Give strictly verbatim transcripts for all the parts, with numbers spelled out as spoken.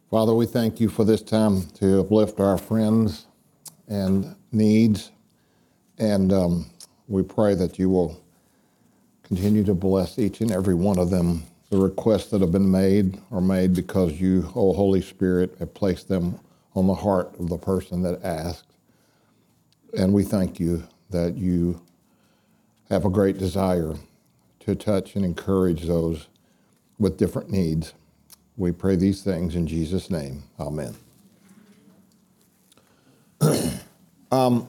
Father, we thank you for this time to uplift our friends and needs, and um, we pray that you will continue to bless each and every one of them. The requests that have been made are made because you, O Holy Spirit, have placed them on the heart of the person that asked. And we thank you that you have a great desire to touch and encourage those with different needs. We pray these things in Jesus' name. Amen. um,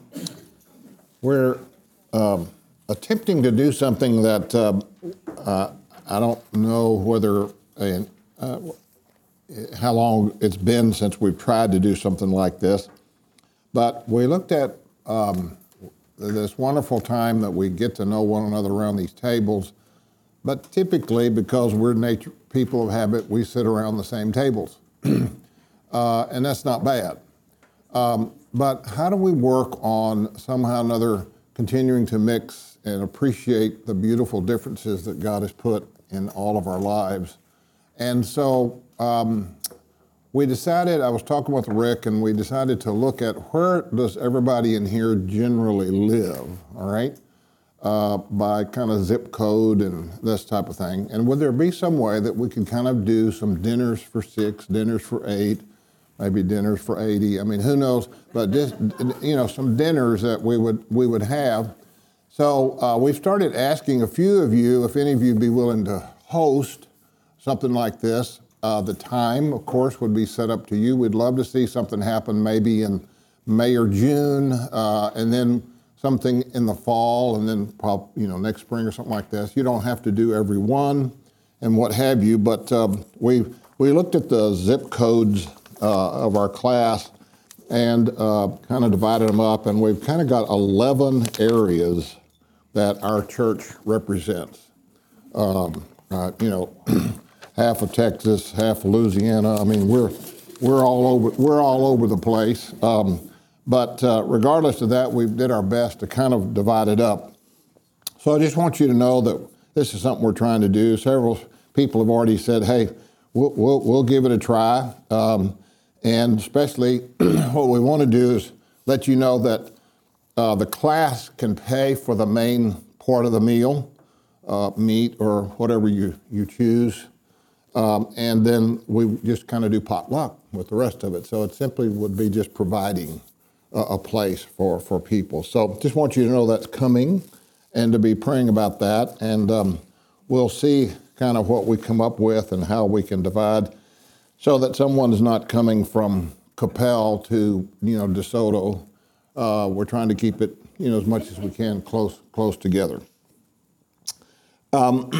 we're um, attempting to do something that uh, uh, I don't know whether uh, uh, how long it's been since we've tried to do something like this, but we looked at um, this wonderful time that we get to know one another around these tables. But typically, because we're nature, people of habit, we sit around the same tables. uh, and that's not bad. Um, but how do we work on somehow or another continuing to mix and appreciate the beautiful differences that God has put in all of our lives? And so um, we decided, I was talking with Rick, and we decided to look at where does everybody in here generally live, all right? Uh, by kind of zip code and this type of thing. And would there be some way that we could kind of do some dinners for six, dinners for eight, maybe dinners for eighty? I mean, who knows? But just, you know, some dinners that we would we would have. So uh, we've started asking a few of you if any of you would be willing to host something like this. Uh, the time, of course, would be set up to you. We'd love to see something happen maybe in May or June, uh, and then something in the fall, and then probably, you know, next spring or something like this. You don't have to do every one and what have you, but um, we we looked at the zip codes uh, of our class and uh, kind of divided them up, and we've kind of got eleven areas that our church represents. Um, uh, you know, half of Texas, half of Louisiana. I mean, we're we're all over we're all over the place. Um, But uh, regardless of that, we did our best to kind of divide it up. So I just want you to know that this is something we're trying to do. Several people have already said, hey, we'll, we'll, we'll give it a try. Um, and especially what we want to do is let you know that uh, the class can pay for the main part of the meal, uh, meat or whatever you, you choose. Um, and then we just kind of do potluck with the rest of it. So it simply would be just providing a place for, for people. So just want you to know that's coming and to be praying about that. And um, we'll see kind of what we come up with and how we can divide so that someone is not coming from Coppell to, you know, DeSoto. Uh, we're trying to keep it, you know, as much as we can close, close together. Um,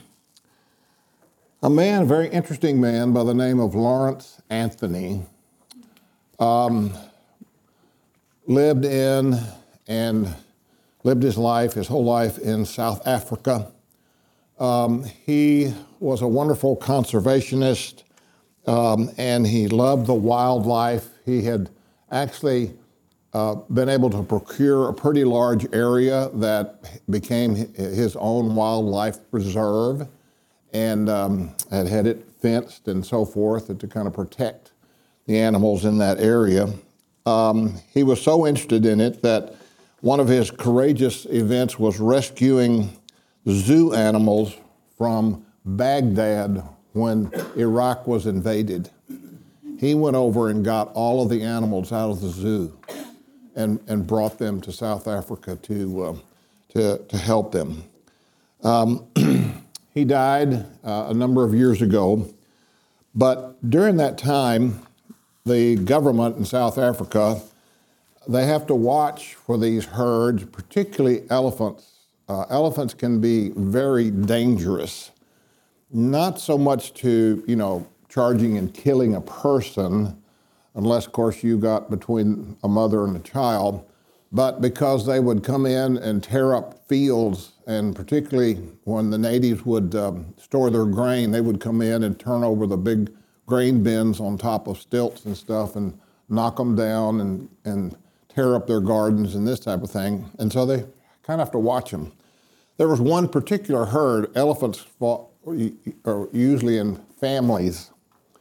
a man, a very interesting man by the name of Lawrence Anthony, um, lived in and lived his life, his whole life in South Africa. Um, he was a wonderful conservationist, um, and he loved the wildlife. He had actually uh, been able to procure a pretty large area that became his own wildlife preserve, and um, had had it fenced and so forth to kind of protect the animals in that area. Um, he was so interested in it that one of his courageous events was rescuing zoo animals from Baghdad when Iraq was invaded. He went over and got all of the animals out of the zoo and, and brought them to South Africa to, uh, to, to help them. Um, he died uh, a number of years ago, but during that time, the government in South Africa, they have to watch for these herds, particularly elephants. Uh, elephants can be very dangerous, not so much to, you know, charging and killing a person, unless, of course, you got between a mother and a child, but because they would come in and tear up fields, and particularly when the natives would um, store their grain, they would come in and turn over the big grain bins on top of stilts and stuff and knock them down and, and tear up their gardens and this type of thing. And so they kind of have to watch them. There was one particular herd. Elephants fought, are usually in families,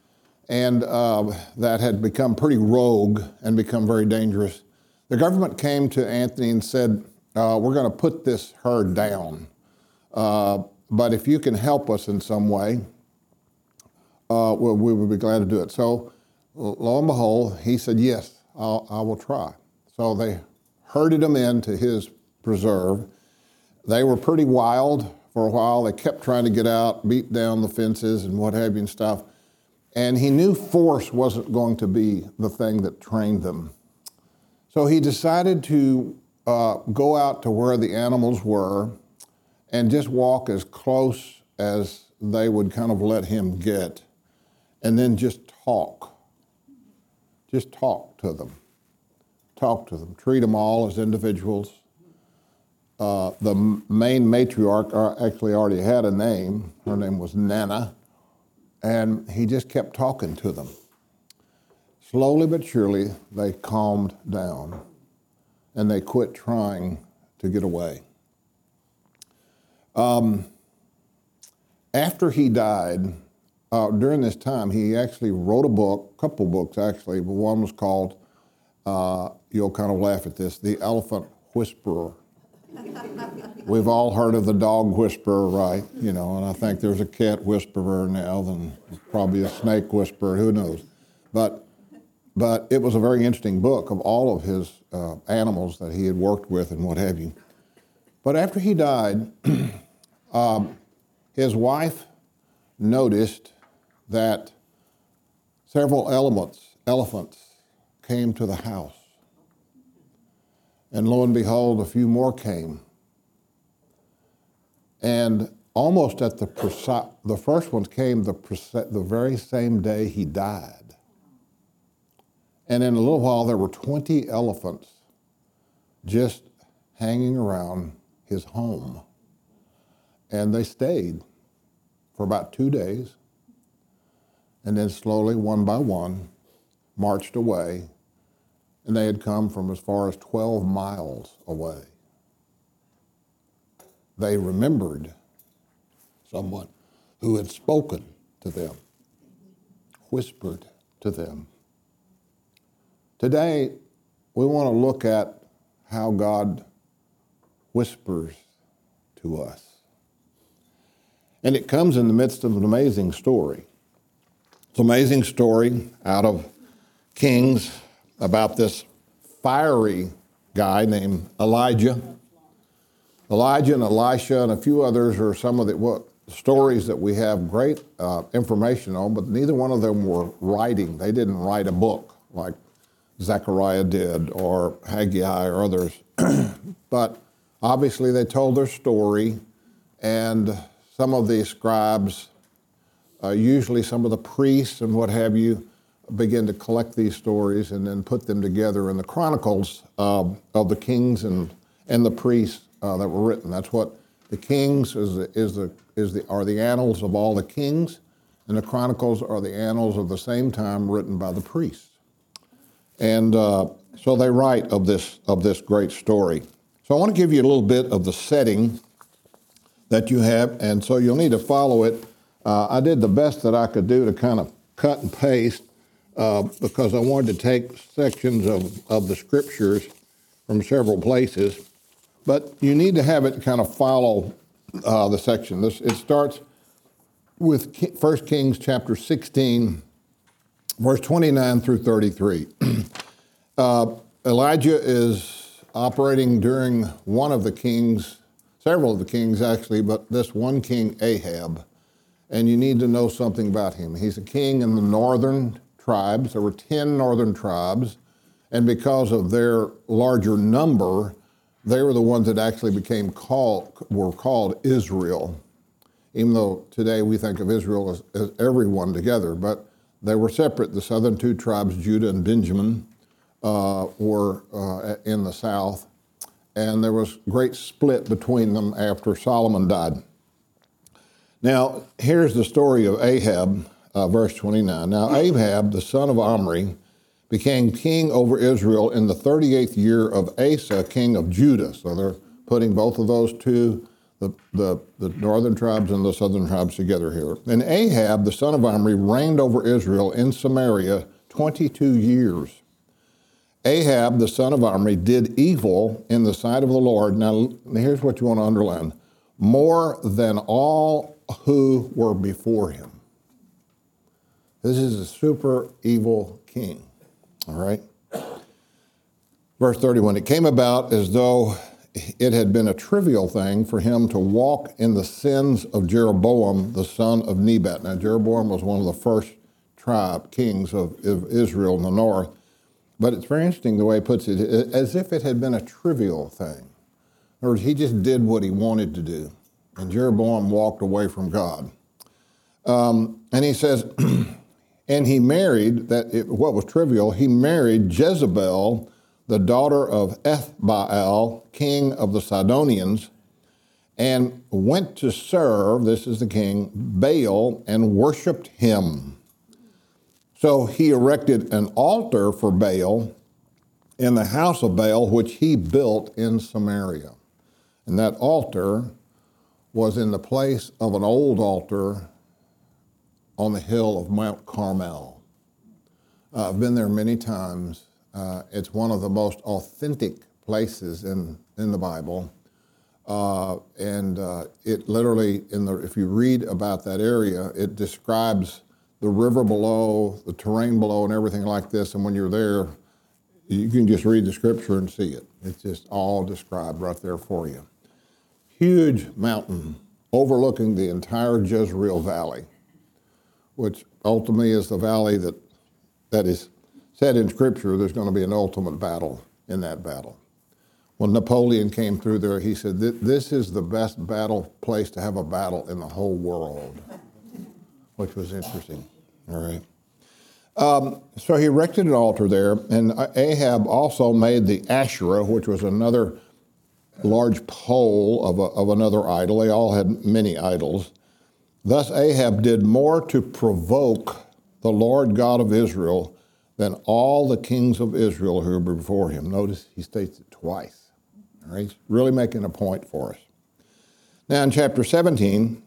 and uh, that had become pretty rogue and become very dangerous. The government came to Anthony and said, uh, we're going to put this herd down, uh, but if you can help us in some way, uh, we, we would be glad to do it. So lo and behold, he said, yes, I'll, I will try. So they herded them into his preserve. They were pretty wild for a while. They kept trying to get out, beat down the fences and what have you and stuff. And he knew force wasn't going to be the thing that trained them. So he decided to uh, go out to where the animals were and just walk as close as they would kind of let him get, and then just talk. Just talk to them. Talk to them. Treat them all as individuals. Uh, the main matriarch actually already had a name. Her name was Nana. And he just kept talking to them. Slowly but surely, they calmed down and they quit trying to get away. Um, after he died, uh, during this time, he actually wrote a book, a couple books actually, but one was called, uh, you'll kind of laugh at this, The Elephant Whisperer. We've all heard of the dog whisperer, right? You know, and I think there's a cat whisperer now, then probably a snake whisperer, who knows? But, but it was a very interesting book of all of his uh, animals that he had worked with and what have you. But after he died, um, his wife noticed that several elements, elephants came to the house. And lo and behold, a few more came. And almost at the precise, the first ones came the, the very same day he died. And in a little while, there were twenty elephants just hanging around his home. And they stayed for about two days, and then slowly, one by one, marched away. And they had come from as far as twelve miles away. They remembered someone who had spoken to them, whispered to them. Today, we want to look at how God whispers to us. And it comes in the midst of an amazing story. It's an amazing story out of Kings about this fiery guy named Elijah. Elijah and Elisha and a few others are some of the what, stories that we have great uh, information on, but neither one of them were writing. They didn't write a book like Zechariah did or Haggai or others. But obviously they told their story, and some of the scribes, uh, usually some of the priests and what have you, begin to collect these stories and then put them together in the chronicles uh, of the kings and, and the priests uh, that were written. That's what the Kings is the, is the, is the, are the annals of all the kings, and the chronicles are the annals of the same time written by the priests. And uh, so they write of this, of this great story. So I want to give you a little bit of the setting that you have, and so you'll need to follow it. Uh, I did the best that I could do to kind of cut and paste uh, because I wanted to take sections of, of the scriptures from several places, but you need to have it kind of follow uh, the section. This, it starts with First Kings chapter sixteen, verse twenty-nine through thirty-three. uh, Elijah is operating during one of the kings, several of the kings actually, but this one king, Ahab, and you need to know something about him. He's a king in the northern tribes. There were ten northern tribes, and because of their larger number, they were the ones that actually became called, were called Israel, even though today we think of Israel as, as everyone together, but they were separate. The southern two tribes, Judah and Benjamin, uh, were uh, in the south, and there was great split between them after Solomon died. Now, here's the story of Ahab, uh, verse twenty-nine. Now, Ahab, the son of Omri, became king over Israel in the thirty-eighth year of Asa, king of Judah. So they're putting both of those two, the, the, the northern tribes and the southern tribes together here. And Ahab, the son of Omri, reigned over Israel in Samaria twenty-two years. Ahab, the son of Omri, did evil in the sight of the Lord. Now, here's what you want to underline. More than all who were before him. This is a super evil king, all right? Verse thirty-one, it came about as though it had been a trivial thing for him to walk in the sins of Jeroboam, the son of Nebat. Now, Jeroboam was one of the first tribe kings of, of Israel in the north. But it's very interesting the way he puts it, as if it had been a trivial thing. In other words, he just did what he wanted to do. And Jeroboam walked away from God. Um, and he says, and he married, that it, what was trivial, he married Jezebel, the daughter of Ethbaal, king of the Sidonians, and went to serve, this is the king, Baal, and worshiped him. So he erected an altar for Baal in the house of Baal, which he built in Samaria. And that altar was in the place of an old altar on the hill of Mount Carmel. Uh, I've been there many times. Uh, it's one of the most authentic places in, in the Bible. Uh, and uh, it literally, in the, if you read about that area, it describes the river below, the terrain below, and everything like this. And when you're there, you can just read the scripture and see it. It's just all described right there for you. Huge mountain overlooking the entire Jezreel Valley, which ultimately is the valley that, that is said in scripture there's going to be an ultimate battle in that battle. When Napoleon came through there, he said, this is the best battle place to have a battle in the whole world, which was interesting. All right. Um, so he erected an altar there, and Ahab also made the Asherah, which was another large pole of, a, of another idol. They all had many idols. Thus Ahab did more to provoke the Lord God of Israel than all the kings of Israel who were before him. Notice he states it twice. All right? He's really making a point for us. Now in chapter seventeen,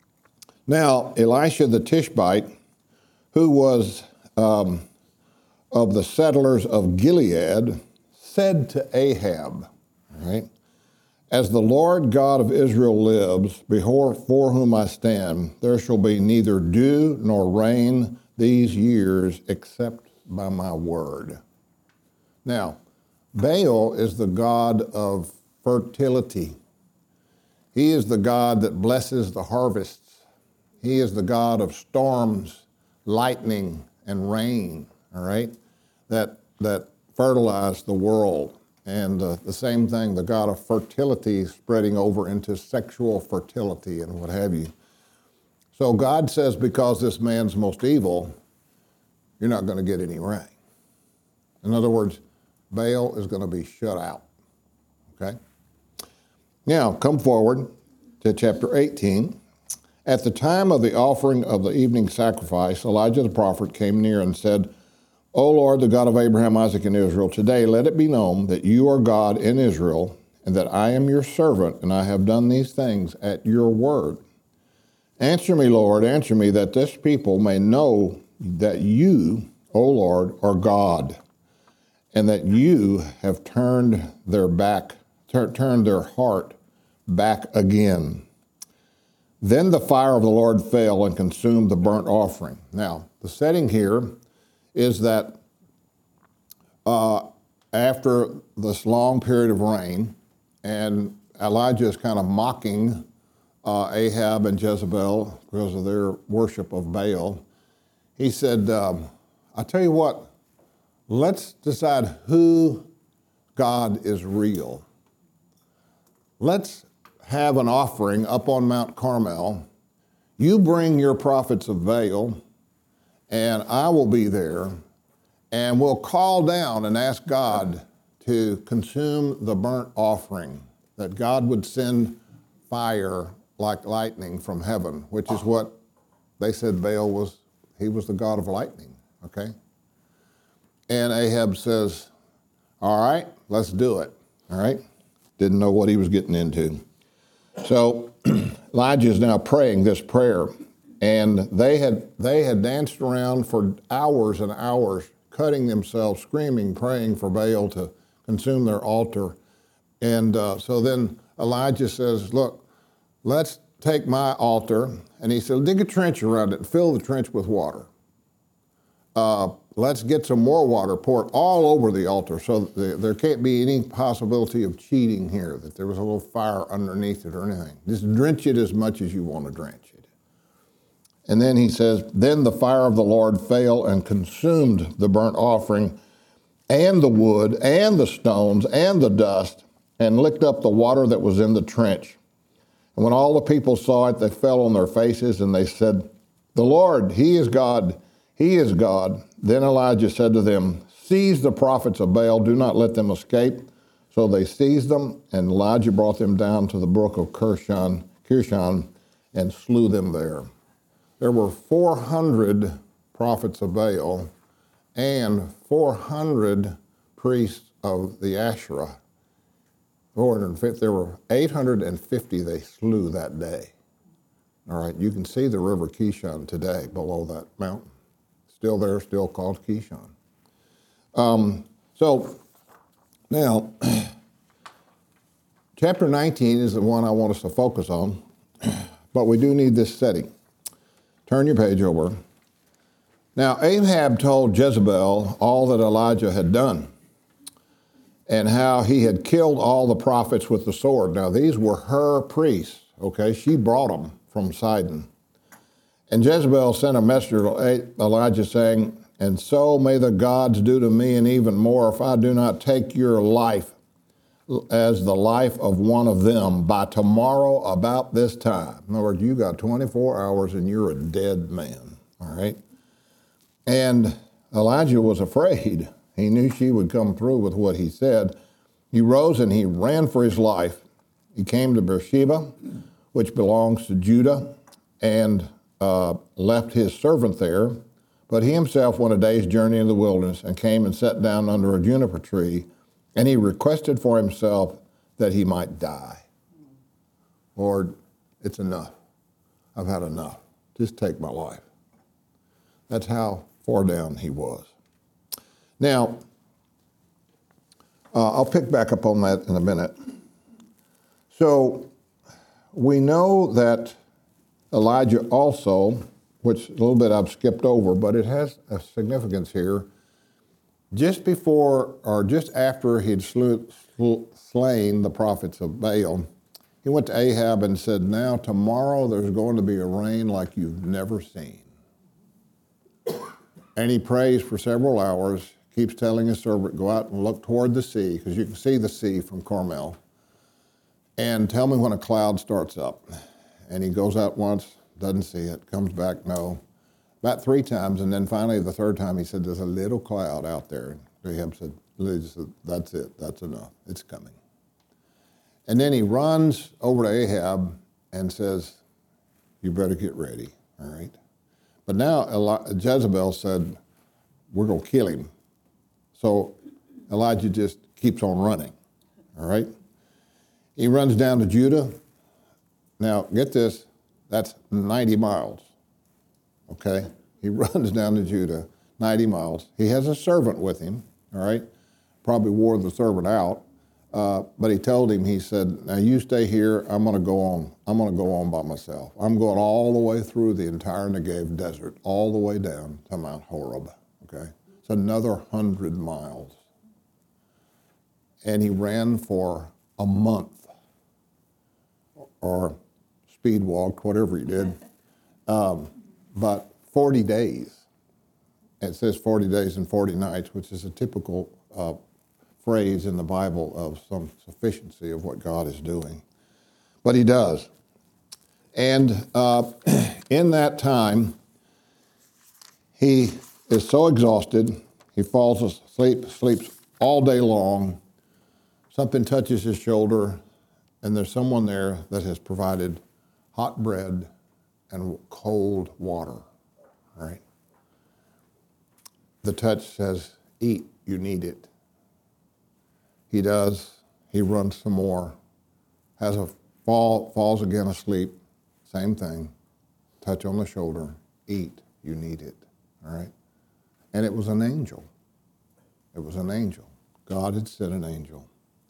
now Elisha the Tishbite, who was um, of the settlers of Gilead, said to Ahab, all right, as the Lord God of Israel lives, before for whom I stand, there shall be neither dew nor rain these years except by my word. Now, Baal is the god of fertility. He is the god that blesses the harvests. He is the god of storms, lightning, and rain, all right, that, that fertilize the world. And uh, the same thing, the god of fertility spreading over into sexual fertility and what have you. So God says, because this man's most evil, you're not going to get any rain. In other words, Baal is going to be shut out, okay? Now, come forward to chapter eighteen. At the time of the offering of the evening sacrifice, Elijah the prophet came near and said, O Lord, the God of Abraham, Isaac, and Israel, today let it be known that you are God in Israel, and that I am your servant, and I have done these things at your word. Answer me, Lord, answer me, that this people may know that you, O Lord, are God, and that you have turned their back, tur- turned their heart back again. Then the fire of the Lord fell and consumed the burnt offering. Now, the setting here is that uh, after this long period of rain, and Elijah is kind of mocking uh, Ahab and Jezebel because of their worship of Baal, he said, um, I tell you what, let's decide who God is real. Let's have an offering up on Mount Carmel. You bring your prophets of Baal, and I will be there, and we'll call down and ask God to consume the burnt offering, that God would send fire like lightning from heaven, which is what they said Baal was. He was the god of lightning, okay? And Ahab says, all right, let's do it, all right? Didn't know what he was getting into. So Elijah is now praying this prayer, and they had they had danced around for hours and hours, cutting themselves, screaming, praying for Baal to consume their altar. And uh, so then Elijah says, look, let's take my altar. And he said, dig a trench around it and fill the trench with water. Uh, let's get some more water, pour it all over the altar so that there can't be any possibility of cheating here, that there was a little fire underneath it or anything. Just drench it as much as you want to drench it. And then he says, then the fire of the Lord fell and consumed the burnt offering and the wood and the stones and the dust and licked up the water that was in the trench. And when all the people saw it, they fell on their faces and they said, the Lord, he is God. He is God. Then Elijah said to them, seize the prophets of Baal, do not let them escape. So they seized them, and Elijah brought them down to the brook of Kishon, Kishon and slew them there. There were four hundred prophets of Baal and four hundred priests of the Asherah. four hundred fifty, there were eight hundred fifty they slew that day. All right, you can see the river Kishon today below that mountain. Still there, still called Kishon. Um, so now, chapter nineteen is the one I want us to focus on, but we do need this setting. Turn your page over. Now, Ahab told Jezebel all that Elijah had done and how he had killed all the prophets with the sword. Now, these were her priests, okay? She brought them from Sidon. And Jezebel sent a messenger to Elijah saying, and so may the gods do to me and even more if I do not take your life as the life of one of them by tomorrow about this time. In other words, you got twenty-four hours and you're a dead man, all right? And Elijah was afraid. He knew she would come through with what he said. He rose and he ran for his life. He came to Beersheba, which belongs to Judah, and uh, left his servant there. But he himself went a day's journey in the wilderness and came and sat down under a juniper tree, and he requested for himself that he might die. Lord, it's enough. I've had enough. Just take my life. That's how far down he was. Now, uh, I'll pick back up on that in a minute. So we know that Elijah also, which a little bit I've skipped over, but it has a significance here, just before or just after he'd slew, sl- slain the prophets of Baal, he went to Ahab and said, now tomorrow there's going to be a rain like you've never seen. And he prays for several hours, keeps telling his servant, go out and look toward the sea, because you can see the sea from Carmel, and tell me when a cloud starts up. And he goes out once, doesn't see it, comes back, no. About three times, and then finally the third time he said, there's a little cloud out there. And Ahab said, that's it, that's enough, it's coming. And then he runs over to Ahab and says, you better get ready, all right? But now Eli- Jezebel said, we're going to kill him. So Elijah just keeps on running, all right? He runs down to Judah. Now, get this, that's ninety miles, okay? He runs down to Judah, ninety miles. He has a servant with him, all right? Probably wore the servant out. Uh, but he told him, he said, now you stay here, I'm going to go on. I'm going to go on by myself. I'm going all the way through the entire Negev desert, all the way down to Mount Horeb, okay? It's another hundred miles. And he ran for a month, or speed walked, whatever he did, um, but forty days. It says forty days and forty nights, which is a typical uh, phrase in the Bible of some sufficiency of what God is doing. But he does. And uh, in that time, he is so exhausted, he falls asleep, sleeps all day long. Something touches his shoulder, and there's someone there that has provided hot bread and cold water, right? The touch says, eat, you need it. He does. He runs some more, has a fall, falls again asleep, same thing, touch on the shoulder, eat, you need it, all right? And it was an angel. It was an angel. God had sent an angel.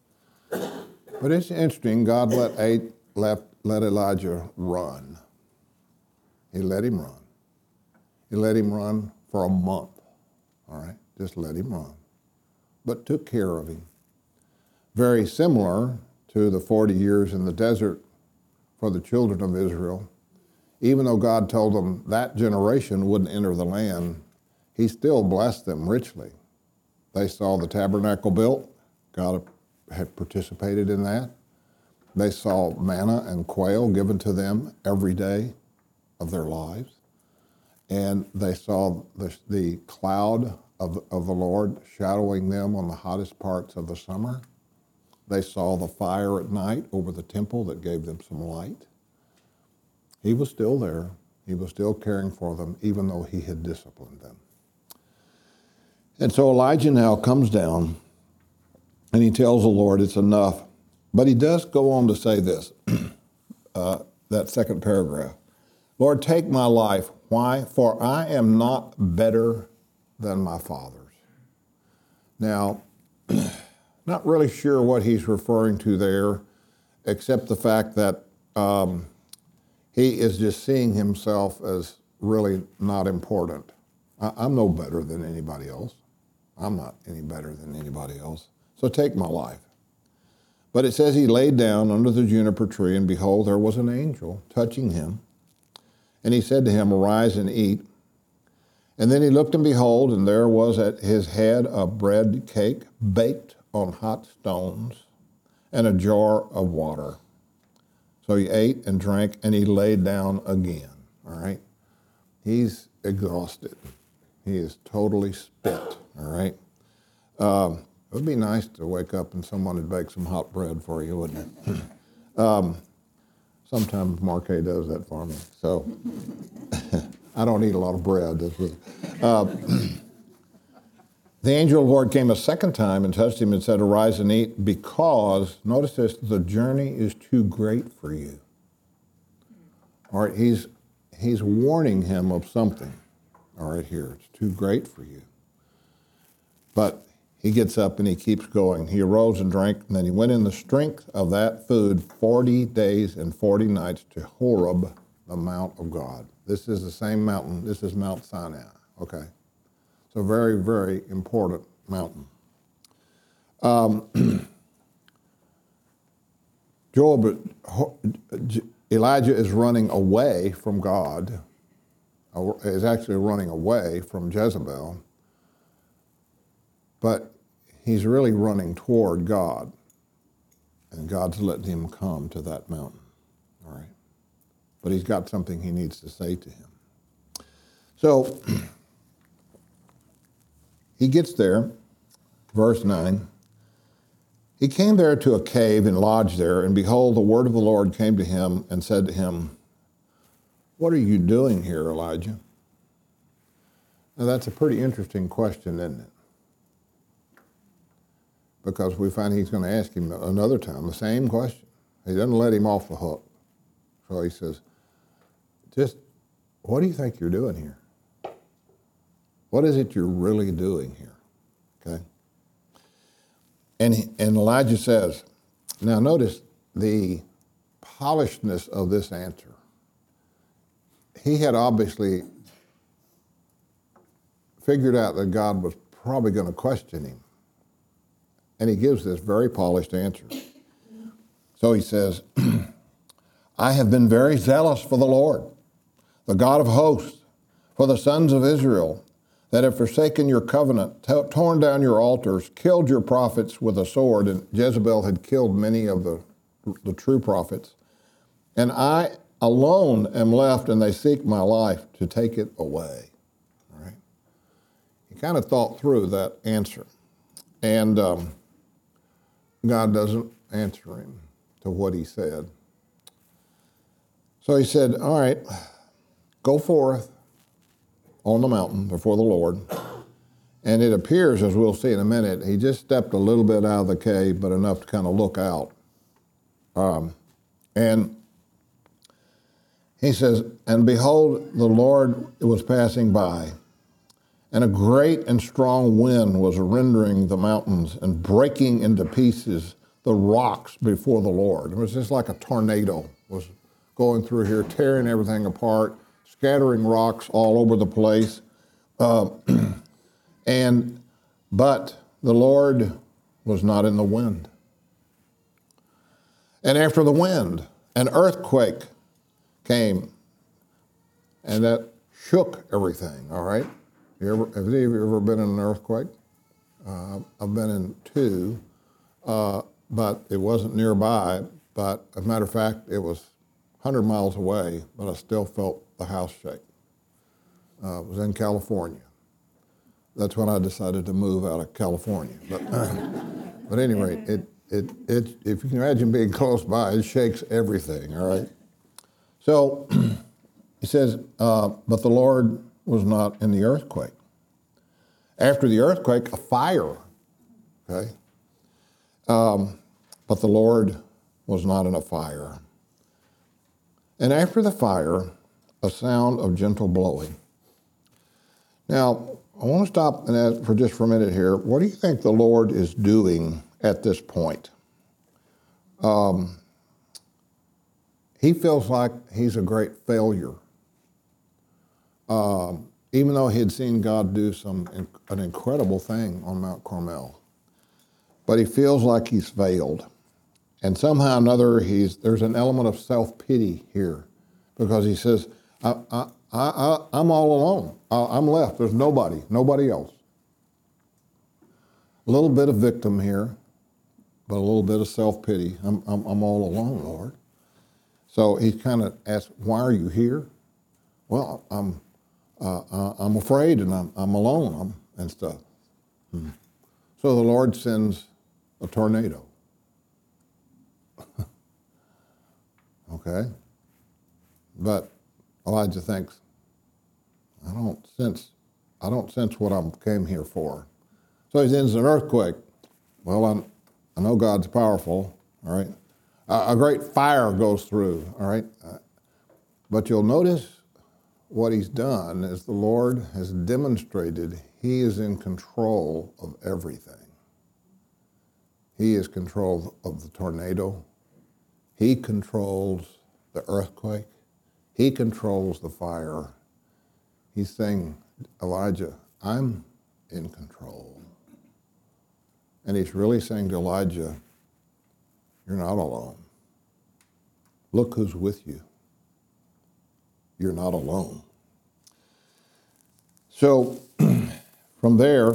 But it's interesting, God let, eight, left, let Elijah run. He let him run. He let him run for a month, all right? Just let him run, but took care of him. Very similar to the forty years in the desert for the children of Israel. Even though God told them that generation wouldn't enter the land, he still blessed them richly. They saw the tabernacle built. God had participated in that. They saw manna and quail given to them every day of their lives. And they saw the, the cloud of, of the Lord shadowing them on the hottest parts of the summer. They saw the fire at night over the temple that gave them some light. He was still there. He was still caring for them, even though he had disciplined them. And so Elijah now comes down, and he tells the Lord it's enough. But he does go on to say this, uh, that second paragraph. Lord, take my life. Why? For I am not better than my fathers. Now, not really sure what he's referring to there, except the fact that um, he is just seeing himself as really not important. I, I'm no better than anybody else. I'm not any better than anybody else. So take my life. But it says he laid down under the juniper tree, and behold, there was an angel touching him. And he said to him, arise and eat. And then he looked, and behold, and there was at his head a bread cake baked on hot stones and a jar of water. So he ate and drank, and he laid down again, all right? He's exhausted. He is totally spent, all right? Um, it would be nice to wake up and someone would bake some hot bread for you, wouldn't it? um, sometimes Marquet does that for me, so I don't eat a lot of bread. This was, uh, the angel of the Lord came a second time and touched him and said, arise and eat, because, notice this, the journey is too great for you. All right, he's, he's warning him of something. All right, here, it's too great for you. But he gets up and he keeps going. He arose and drank, and then he went in the strength of that food forty days and forty nights to Horeb, the Mount of God. This is the same mountain. This is Mount Sinai, okay? So very, very important mountain. Um, Job, Elijah is running away from God, is actually running away from Jezebel, but he's really running toward God, and God's letting him come to that mountain, all right? But he's got something he needs to say to him. So he gets there, verse nine. He came there to a cave and lodged there, and behold, the word of the Lord came to him and said to him, what are you doing here, Elijah? Now that's a pretty interesting question, isn't it? Because we find he's going to ask him another time the same question. He doesn't let him off the hook. So he says, just, what do you think you're doing here? What is it you're really doing here? Okay? And, he, and Elijah says, now notice the polishedness of this answer. He had obviously figured out that God was probably going to question him. And he gives this very polished answer. So he says, I have been very zealous for the Lord, the God of hosts, for the sons of Israel, that have forsaken your covenant, t- torn down your altars, killed your prophets with a sword, and Jezebel had killed many of the, the true prophets. And I alone am left, and they seek my life to take it away. All right? He kind of thought through that answer. And um, God doesn't answer him to what he said. So he said, all right, go forth on the mountain before the Lord. And it appears, as we'll see in a minute, he just stepped a little bit out of the cave, but enough to kind of look out. Um, And he says, and behold, the Lord was passing by, and a great and strong wind was rending the mountains and breaking into pieces the rocks before the Lord. It was just like a tornado was going through here, tearing everything apart, scattering rocks all over the place. Uh, and but the Lord was not in the wind. And after the wind, an earthquake came, and that shook everything, all right? You ever, have any of you ever been in an earthquake? Uh, I've been in two, uh, but it wasn't nearby. But as a matter of fact, it was one hundred miles away, but I still felt the house shake. Uh, it was in California. That's when I decided to move out of California. But, uh, but at any rate, it, it, it, if you can imagine being close by, it shakes everything, all right? So he says, uh, but the Lord was not in the earthquake. After the earthquake, a fire, okay? Um, but the Lord was not in a fire. And after the fire, a sound of gentle blowing. Now, I want to stop and ask for just for a minute here. What do you think the Lord is doing at this point? Um, he feels like he's a great failure. Um, even though he had seen God do some an incredible thing on Mount Carmel. But he feels like he's failed. And somehow or another, he's, there's an element of self-pity here because he says, I, I, I, I, I'm all alone. I, I'm left. There's nobody, nobody else. A little bit of victim here, but a little bit of self-pity. I'm, I'm, I'm all alone, Lord. So he kind of asks, why are you here? Well, I'm, uh, uh, I'm afraid and I'm, I'm alone I'm, and stuff. Hmm. So the Lord sends a tornado. Okay? But Elijah thinks, I don't sense, I don't sense what I came here for. So he sends an earthquake. Well, I'm, I know God's powerful, all right? Uh, a great fire goes through, all right? Uh, but you'll notice what he's done is the Lord has demonstrated he is in control of everything. He is control of the tornado. He controls the earthquake. He controls the fire. He's saying, Elijah, I'm in control. And he's really saying to Elijah, you're not alone. Look who's with you. You're not alone. So from there,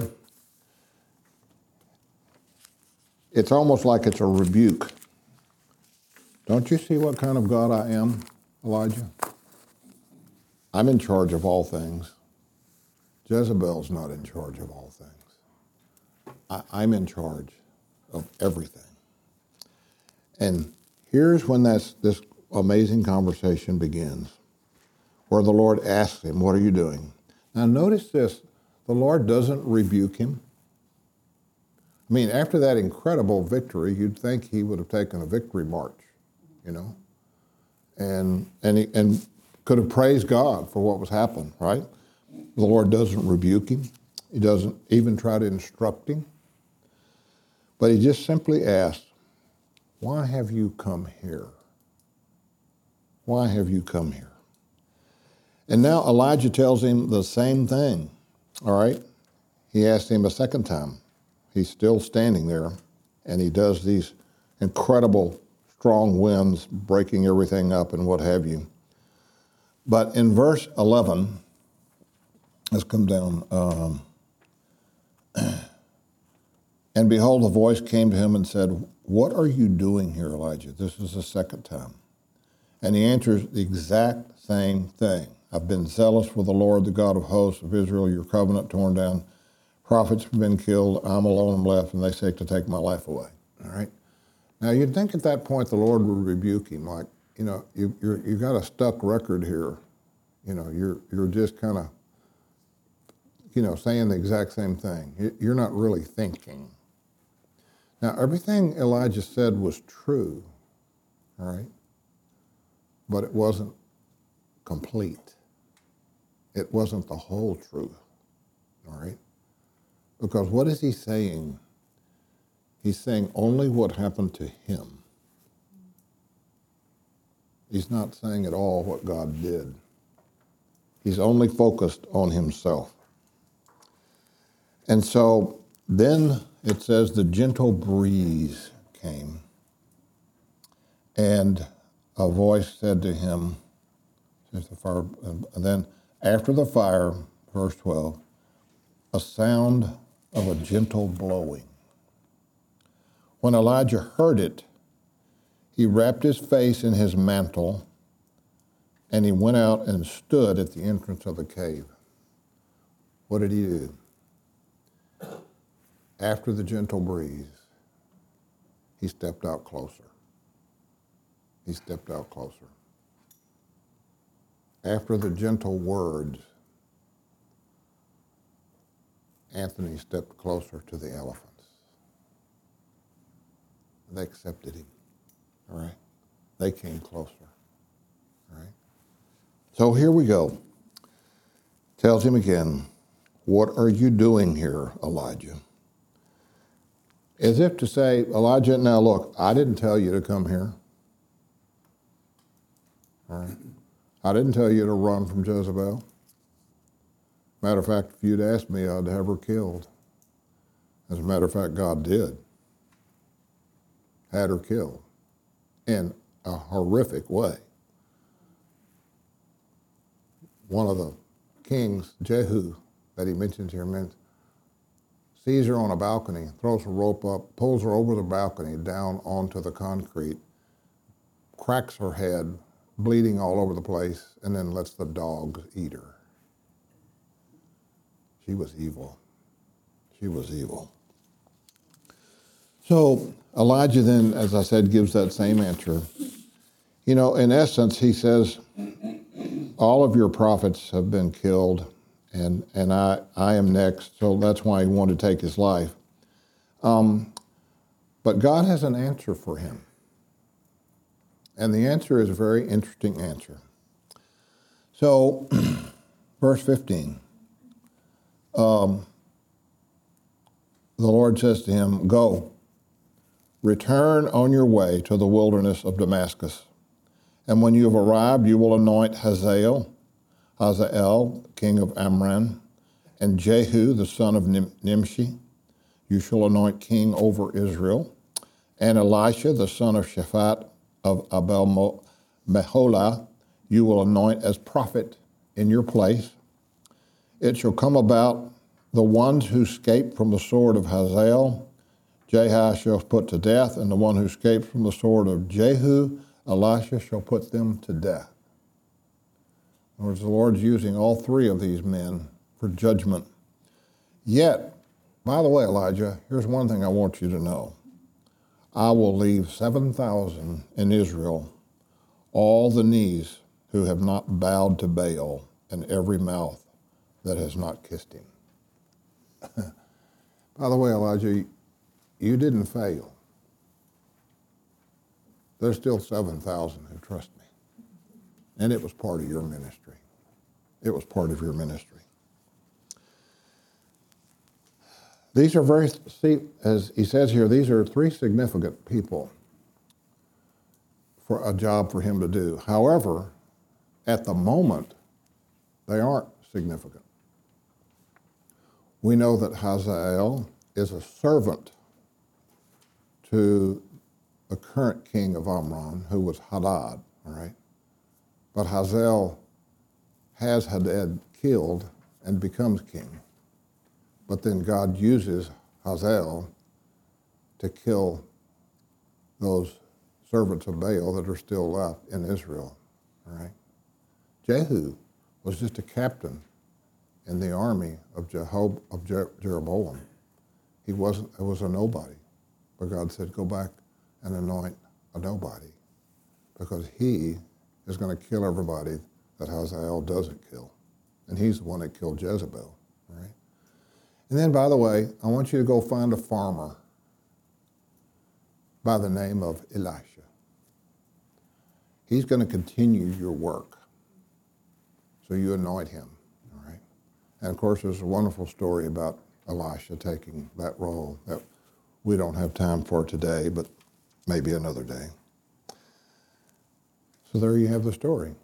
it's almost like it's a rebuke. Don't you see what kind of God I am, Elijah? I'm in charge of all things. Jezebel's not in charge of all things. I, I'm in charge of everything. And here's when that's, this amazing conversation begins, where the Lord asks him, what are you doing? Now notice this, the Lord doesn't rebuke him. I mean, after that incredible victory, you'd think he would have taken a victory march, you know, and and he, and could have praised God for what was happening, right? The Lord doesn't rebuke him. He doesn't even try to instruct him. But he just simply asks, why have you come here? Why have you come here? And now Elijah tells him the same thing, all right? He asked him a second time. He's still standing there, and he does these incredible strong winds breaking everything up and what have you. But in verse eleven, let's come down. Um, and behold, a voice came to him and said, what are you doing here, Elijah? This is the second time. And he answers the exact same thing. I've been zealous for the Lord, the God of hosts of Israel, your covenant torn down. Prophets have been killed. I'm alone and left, and they seek to take my life away. All right? Now, you'd think at that point the Lord would rebuke him, like, you know, you, you're, you've got a stuck record here. You know, you're, you're just kind of, you know, saying the exact same thing. You're not really thinking. Now, everything Elijah said was true, all right? but it wasn't complete. It wasn't the whole truth, all right? Because what is he saying? He's saying only what happened to him. He's not saying at all what God did. He's only focused on himself. And so then it says the gentle breeze came, and a voice said to him, says the fire, and then after the fire, verse twelve, a sound of a gentle blowing. When Elijah heard it, he wrapped his face in his mantle, and he went out and stood at the entrance of the cave. What did he do? After the gentle breeze, he stepped out closer. He stepped out closer. After the gentle words, Anthony stepped closer to the elephants. They accepted him, all right? They came closer, all right? So here we go. Tells him again, what are you doing here, Elijah? As if to say, Elijah, now look, I didn't tell you to come here, all right? I didn't tell you to run from Jezebel. Matter of fact, if you'd asked me, I'd have her killed. As a matter of fact, God did. Had her killed in a horrific way. One of the kings, Jehu, that he mentions here, meant, sees her on a balcony, throws a rope up, pulls her over the balcony down onto the concrete, cracks her head, bleeding all over the place, and then lets the dogs eat her. She was evil. She was evil. So Elijah then, as I said, gives that same answer. You know, in essence, he says, all of your prophets have been killed, and, and I, I am next, so that's why he wanted to take his life. Um, but God has an answer for him. And the answer is a very interesting answer. So, verse fifteen, um, the Lord says to him, go, return on your way to the wilderness of Damascus. And when you have arrived, you will anoint Hazael, Hazael, king of Amram, and Jehu, the son of Nim- Nimshi. You shall anoint king over Israel. And Elisha, the son of Shaphat of Abel Meholah, you will anoint as prophet in your place. It shall come about the ones who escape from the sword of Hazael, Jehu shall put to death, and the one who escapes from the sword of Jehu, Elisha shall put them to death. In other words, the Lord's using all three of these men for judgment. Yet, by the way, Elijah, here's one thing I want you to know. I will leave seven thousand in Israel, all the knees who have not bowed to Baal, and every mouth that has not kissed him. By the way, Elijah, you didn't fail. There's still seven thousand who trust me. And it was part of your ministry. It was part of your ministry. These are very, see, as he says here, these are three significant people for a job for him to do. However, at the moment, they aren't significant. We know that Hazael is a servant to the current king of Amram, who was Hadad, all right? But Hazael has Hadad killed and becomes king. But then God uses Hazael to kill those servants of Baal that are still left in Israel, all right? Jehu was just a captain in the army of, Jehob, of Jer- Jeroboam. He wasn't, it was a nobody. But God said, go back and anoint a nobody, because he is going to kill everybody that Hazael doesn't kill. And he's the one that killed Jezebel, all right? And then, by the way, I want you to go find a farmer by the name of Elisha. he's going to continue your work. So you anoint him, all right? And of course, there's a wonderful story about Elisha taking that role that we don't have time for today, but maybe another day. So there you have the story.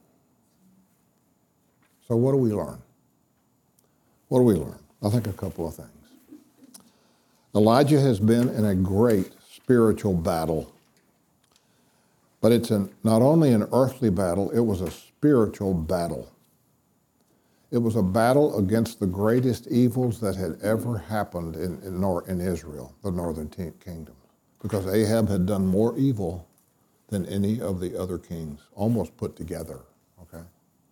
So what do we learn? What do we learn? I think a couple of things. Elijah has been in a great spiritual battle, but it's an, not only an earthly battle, it was a spiritual battle. It was a battle against the greatest evils that had ever happened in, in, Nor- in Israel, the northern t- kingdom, because Ahab had done more evil than any of the other kings, almost put together, okay?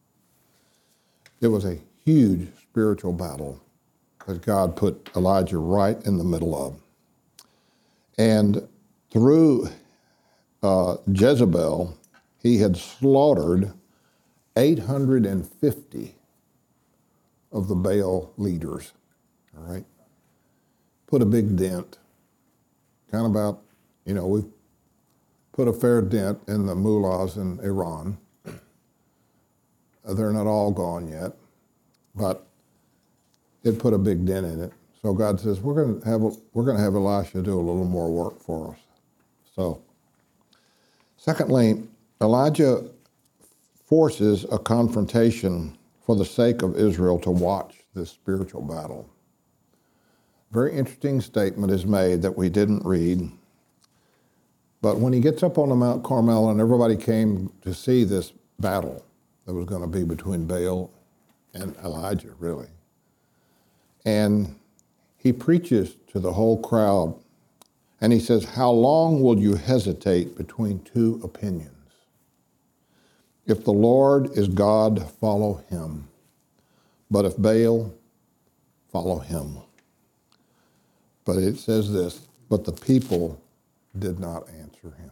It was a huge spiritual battle that God put Elijah right in the middle of. And through uh, Jezebel, he had slaughtered eight hundred fifty of the Baal leaders, all right? Put a big dent, kind of about, you know, we've put a fair dent in the mullahs in Iran. They're not all gone yet, but it put a big dent in it. So God says, we're going to have we're going to have Elisha do a little more work for us. So, secondly, Elijah forces a confrontation for the sake of Israel to watch this spiritual battle. Very interesting statement is made that we didn't read. But when he gets up on the Mount Carmel and everybody came to see this battle that was going to be between Baal and Elijah, really. And he preaches to the whole crowd, and he says, how long will you hesitate between two opinions? If the Lord is God, follow him. But if Baal, follow him. But it says this, but the people did not answer him.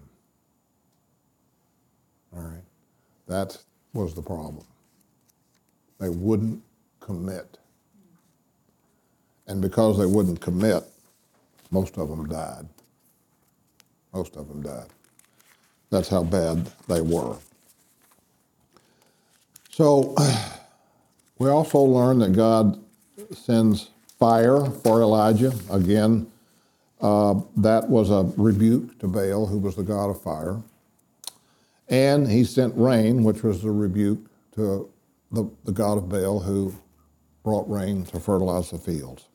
All right? That was the problem. They wouldn't commit. And because they wouldn't commit, most of them died. Most of them died. That's how bad they were. So we also learn that God sends fire for Elijah. Again, uh, that was a rebuke to Baal, who was the god of fire. And he sent rain, which was the rebuke to the, the god of Baal, who brought rain to fertilize the fields.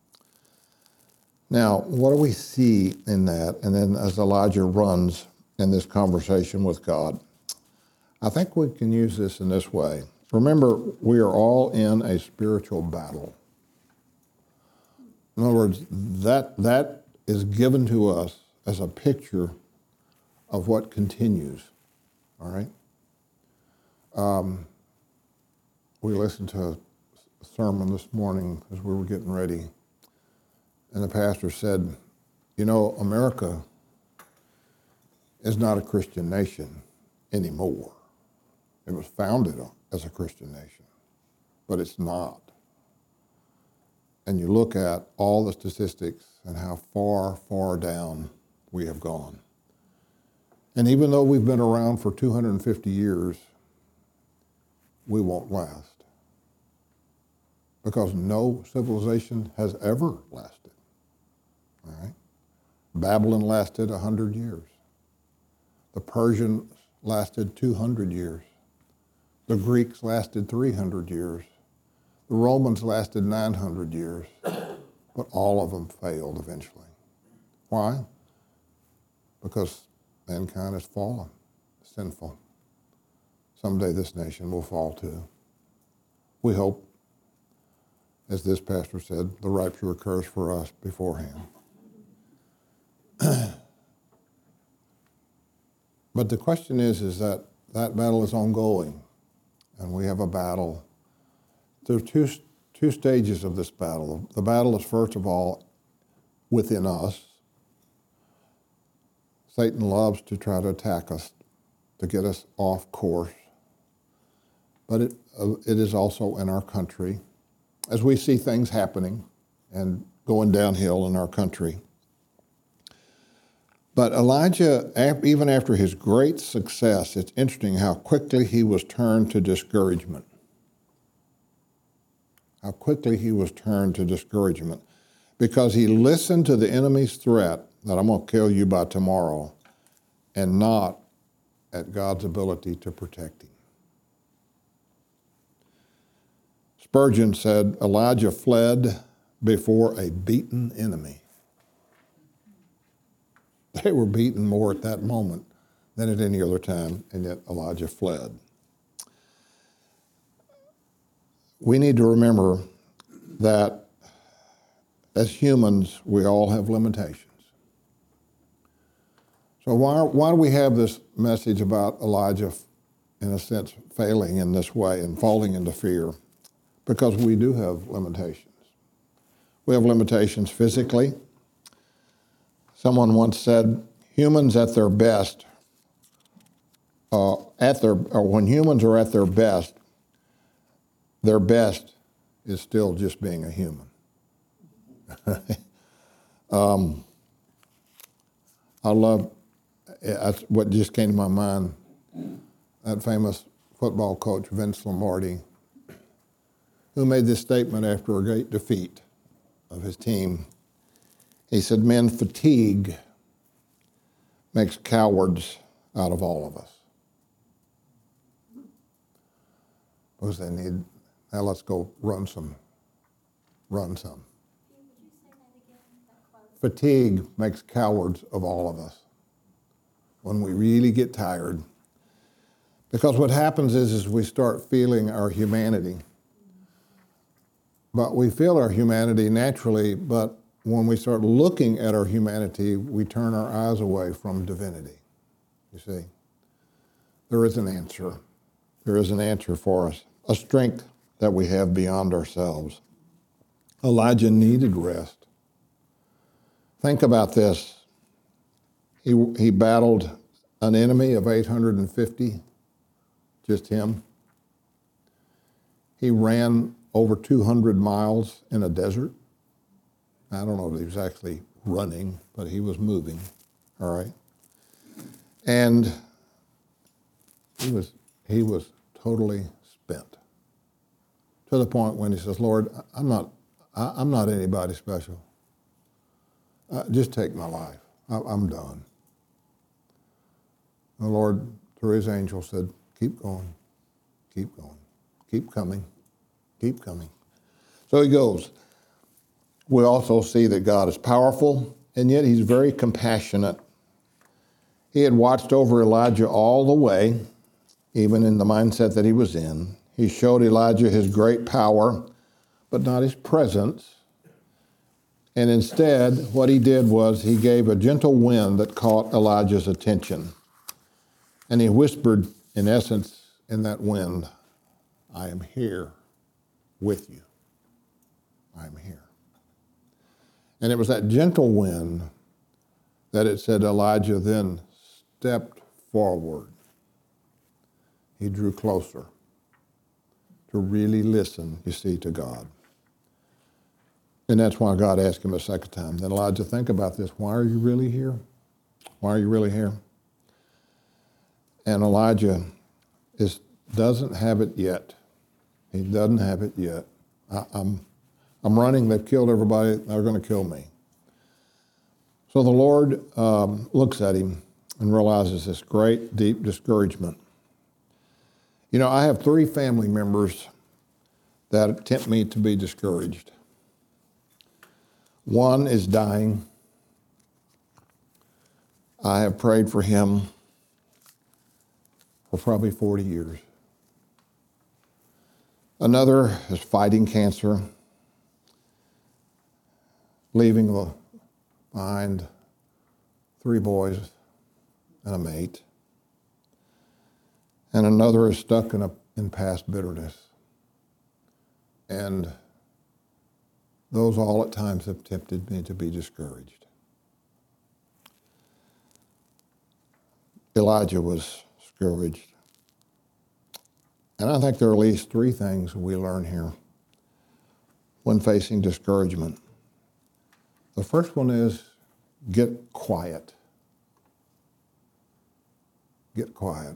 Now, what do we see in that? And then as Elijah runs in this conversation with God, I think we can use this in this way. Remember, we are all in a spiritual battle. In other words, that, that is given to us as a picture of what continues, all right? Um, we listened to a sermon this morning as we were getting ready, and the pastor said, you know, America is not a Christian nation anymore. It was founded as a Christian nation, but it's not. And you look at all the statistics and how far, far down we have gone. And even though we've been around for two hundred fifty years, we won't last. Because no civilization has ever lasted. All right? Babylon lasted one hundred years. The Persians lasted two hundred years. The Greeks lasted three hundred years. The Romans lasted nine hundred years. But all of them failed eventually. Why? Because mankind has fallen, sinful. Someday this nation will fall too. We hope, as this pastor said, the rapture occurs for us beforehand. But the question is, is that that battle is ongoing, and we have a battle. There are two, two stages of this battle. The battle is, first of all, within us. Satan loves to try to attack us, to get us off course. But it, uh, it is also in our country. As we see things happening and going downhill in our country. But Elijah, even after his great success, it's interesting how quickly he was turned to discouragement. How quickly he was turned to discouragement. Because he listened to the enemy's threat that I'm going to kill you by tomorrow, and not at God's ability to protect him. Spurgeon said, Elijah fled before a beaten enemy. They were beaten more at that moment than at any other time, and yet Elijah fled. We need to remember that as humans, we all have limitations. So why, why do we have this message about Elijah, in a sense, failing in this way and falling into fear? Because we do have limitations. We have limitations physically. Someone once said, humans at their best, uh, at their, or when humans are at their best, their best is still just being a human. um, I love, that's what just came to my mind, that famous football coach, Vince Lombardi, who made this statement after a great defeat of his team. He said, men, fatigue makes cowards out of all of us. Because they need, now let's go run some, run some. Fatigue makes cowards of all of us when we really get tired. Because what happens is, is we start feeling our humanity. But we feel our humanity naturally, but when we start looking at our humanity, we turn our eyes away from divinity. You see, there is an answer. There is an answer for us, a strength that we have beyond ourselves. Elijah needed rest. Think about this. He, he battled an enemy of eight hundred fifty, just him. He ran over two hundred miles in a desert. I don't know if he was actually running, but he was moving, all right? And he was, he was totally spent, to the point when he says, Lord, I'm not, I, I'm not anybody special. Uh, just take my life. I, I'm done. The Lord, through his angel, said, keep going, keep going, keep coming, keep coming. So he goes. We also see that God is powerful, and yet he's very compassionate. He had watched over Elijah all the way, even in the mindset that he was in. He showed Elijah his great power, but not his presence. And instead, what he did was he gave a gentle wind that caught Elijah's attention. And he whispered, in essence, in that wind, I am here with you. I am here. And it was that gentle wind that it said Elijah then stepped forward. He drew closer to really listen, you see, to God. And that's why God asked him a second time. Then Elijah, think about this. Why are you really here? Why are you really here? And Elijah is, doesn't have it yet. He doesn't have it yet. I, I'm, I'm running. They've killed everybody. They're going to kill me. So the Lord um, looks at him and realizes this great, deep discouragement. You know, I have three family members that tempt me to be discouraged. One is dying. I have prayed for him for probably forty years. Another is fighting cancer, leaving behind three boys and a mate. And another is stuck in, a, in past bitterness. And those all at times have tempted me to be discouraged. Elijah was discouraged. And I think there are at least three things we learn here when facing discouragement. The first one is get quiet. Get quiet.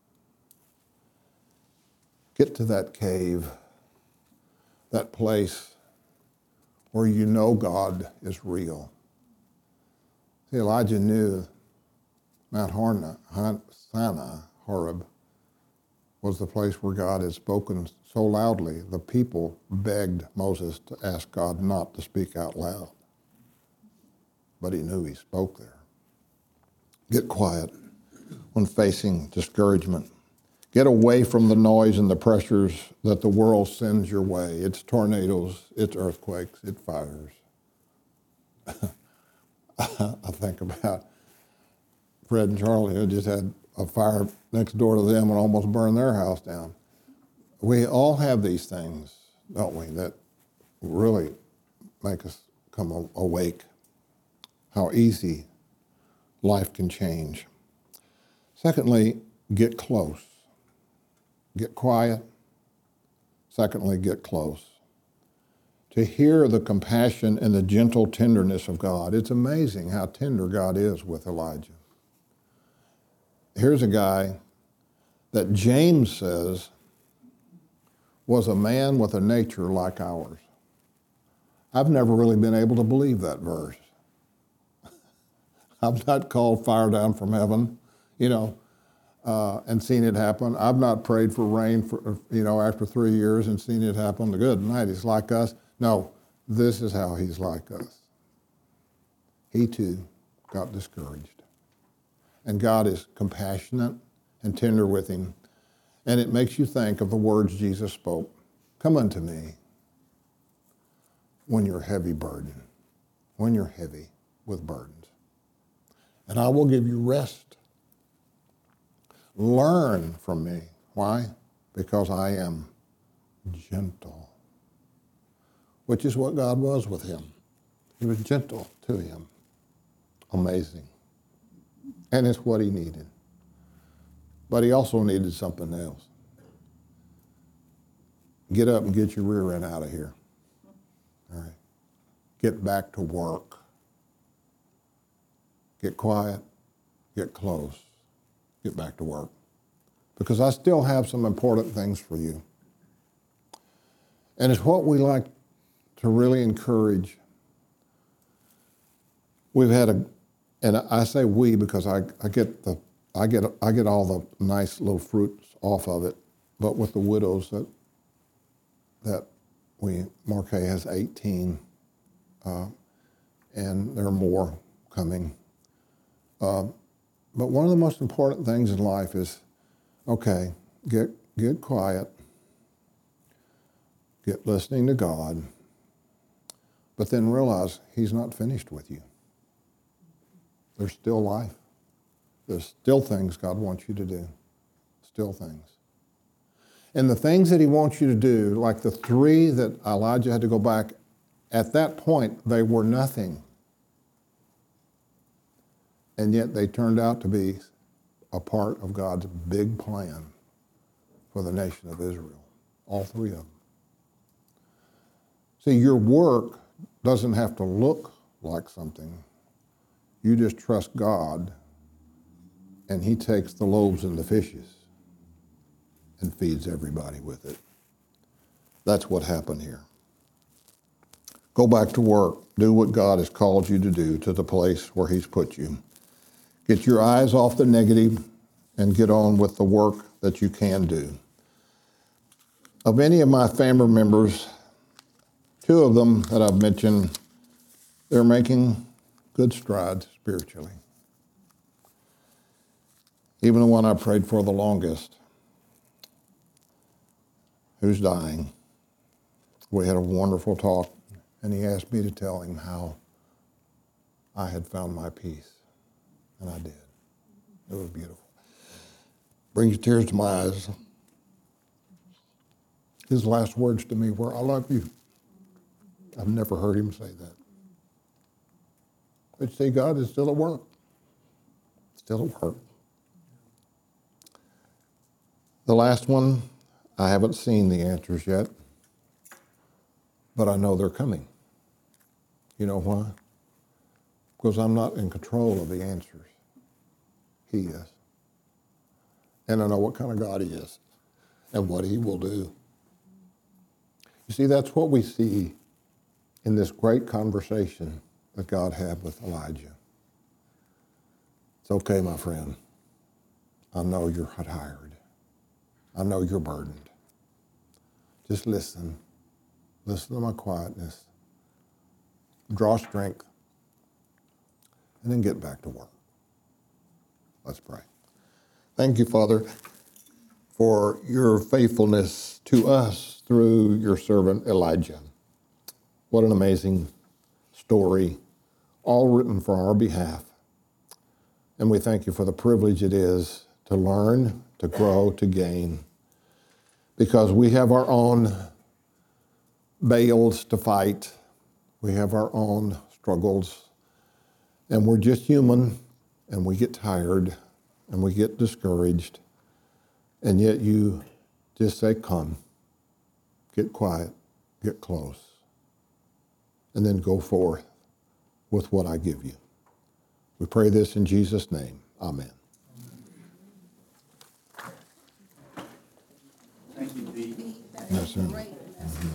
Get to that cave, that place where you know God is real. See, Elijah knew Mount Sinai, Horeb, was the place where God had spoken so loudly, the people begged Moses to ask God not to speak out loud. But he knew he spoke there. Get quiet when facing discouragement. Get away from the noise and the pressures that the world sends your way. It's tornadoes, it's earthquakes, it's fires. I think about Fred and Charlie, who just had a fire next door to them and almost burned their house down. We all have these things, don't we, that really make us come awake. How easy life can change. Secondly, get close. Get quiet. Secondly, get close. To hear the compassion and the gentle tenderness of God. It's amazing how tender God is with Elijah. Here's a guy that James says was a man with a nature like ours. I've never really been able to believe that verse. I've not called fire down from heaven, you know, uh, and seen it happen. I've not prayed for rain, for, you know, after three years and seen it happen. The good night, he's like us. No, this is how he's like us. He too got discouraged. And God is compassionate and tender with him. And it makes you think of the words Jesus spoke. Come unto me when you're heavy burdened, when you're heavy with burdens. And I will give you rest. Learn from me. Why? Because I am gentle, which is what God was with him. He was gentle to him. Amazing. And it's what he needed. But he also needed something else. Get up and get your rear end out of here. All right. Get back to work. Get quiet. Get close. Get back to work. Because I still have some important things for you. And it's what we like to really encourage. We've had a, and I say we because I, I get the I get I get all the nice little fruits off of it, but with the widows that that we Marquet has eighteen, uh, and there are more coming. Uh, but one of the most important things in life is, okay, get get quiet, get listening to God, but then realize He's not finished with you. There's still life. There's still things God wants you to do. Still things. And the things that he wants you to do, like the three that Elijah had to go back, at that point, they were nothing. And yet they turned out to be a part of God's big plan for the nation of Israel. All three of them. See, your work doesn't have to look like something. You just trust God, and he takes the loaves and the fishes and feeds everybody with it. That's what happened here. Go back to work. Do what God has called you to do to the place where he's put you. Get your eyes off the negative and get on with the work that you can do. Of any of my family members, two of them that I've mentioned, they're making good strides spiritually. Even the one I prayed for the longest, who's dying. We had a wonderful talk, and he asked me to tell him how I had found my peace, and I did. It was beautiful. Brings tears to my eyes. His last words to me were, "I love you." I've never heard him say that. But see, God is still at work. Still at work. The last one, I haven't seen the answers yet, but I know they're coming. You know why? Because I'm not in control of the answers. He is. and I know what kind of God he is and what he will do. You see, that's what we see in this great conversation that God had with Elijah. It's okay, my friend. I know you're tired. I know you're burdened. Just listen. Listen to my quietness. Draw strength. And then get back to work. Let's pray. Thank you, Father, for your faithfulness to us through your servant Elijah. What an amazing story, all written for our behalf. And we thank you for the privilege it is to learn, to grow, to gain, because we have our own battles to fight. We have our own struggles, and we're just human, and we get tired, and we get discouraged, and yet you just say, come, get quiet, get close, and then go forth with what I give you. We pray this in Jesus' name. Amen. Thank you, Pete. Yes, sir. Mm-hmm.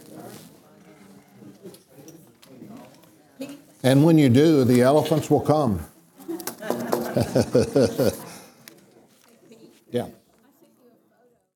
And when you do, the elephants will come. Yeah.